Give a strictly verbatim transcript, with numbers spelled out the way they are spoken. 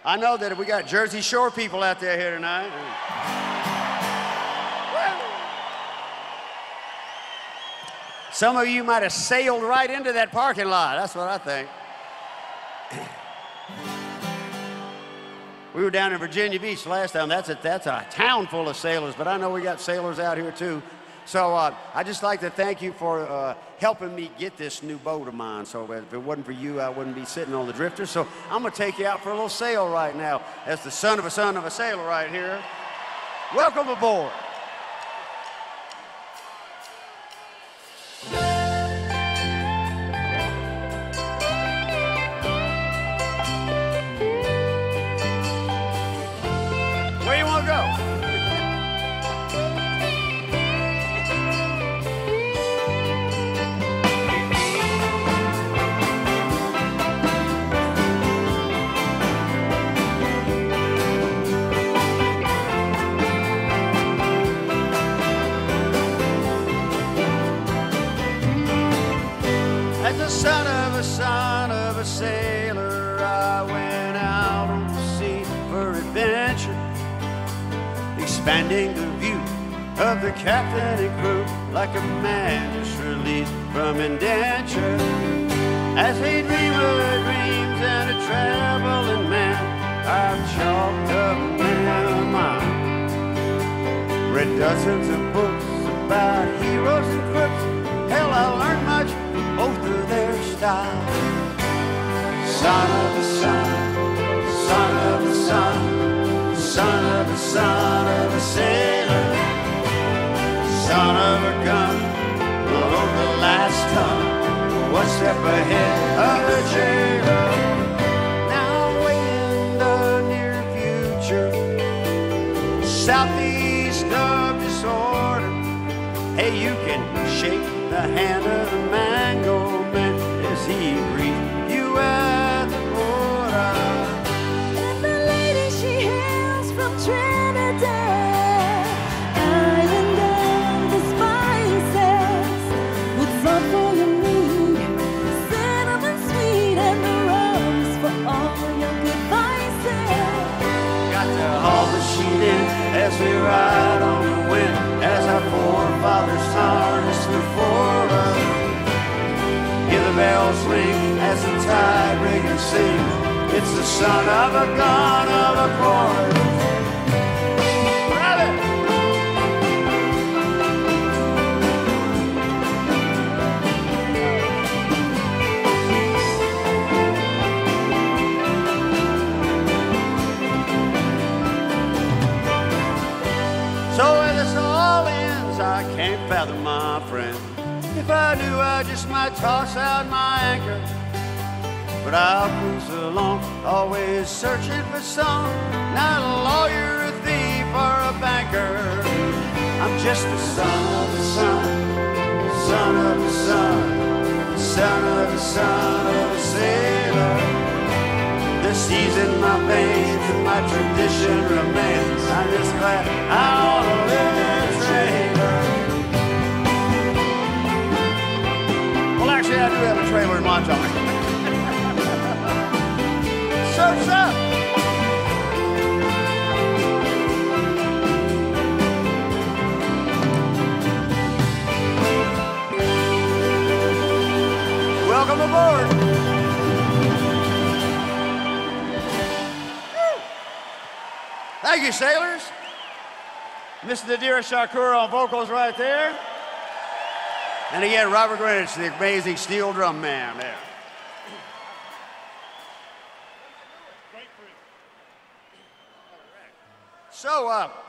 I know that we got Jersey Shore people out there here tonight. Some of you might have sailed right into that parking lot. That's what I think. We were down in Virginia Beach last time. That's a, that's a town full of sailors, but I know we got sailors out here too. So uh, I'd just like to thank you for uh, helping me get this new boat of mine. So if it wasn't for you, I wouldn't be sitting on the drifter. So I'm gonna take you out for a little sail right now. As the son of a son of a sailor right here. Welcome aboard. Son of a son of a sailor, I went out on the sea for adventure, expanding the view of the captain and crew like a man just released from indenture. As we dream our dreams and a traveling man, I've chalked up my mind, read dozens of books about heroes and crooks. Hell, I learned much from both of their style. Son of a son, son of a son, son of a son of a sailor, son of a gun, below the last ton, one step ahead of the jailer. Now way in the near future, southeast of disorder, hey, you can shake the hand of the mango man as he greets you at the border. And the lady, she hails from Trinidad, island of the spices, with salt for your meat, cinnamon sweet, and the rums for all your good vices. Got to haul the sheet in as we ride on the wind, as our forefathers harnessed before us. Hear the bells ring as the tide riggers sing. It's the son of a gun of a chorus. Grab it! So where this all ends, I can't fathom, my friend. If I knew, I just might toss out my anchor. But I'll cruise along, always searching for some, not a lawyer, a thief, or a banker. I'm just the son of the son, son of the son, son of the son of a sailor. The seas in my veins and my tradition remains. I'm just glad I ought to live in a trailer. Well, actually, I do have a trailer in Montgomery. Surf's up! Welcome aboard! Thank you, sailors. Mister Nadira Shakur on vocals right there. And again, Robert Greenwich, the amazing steel drum man there. So, uh,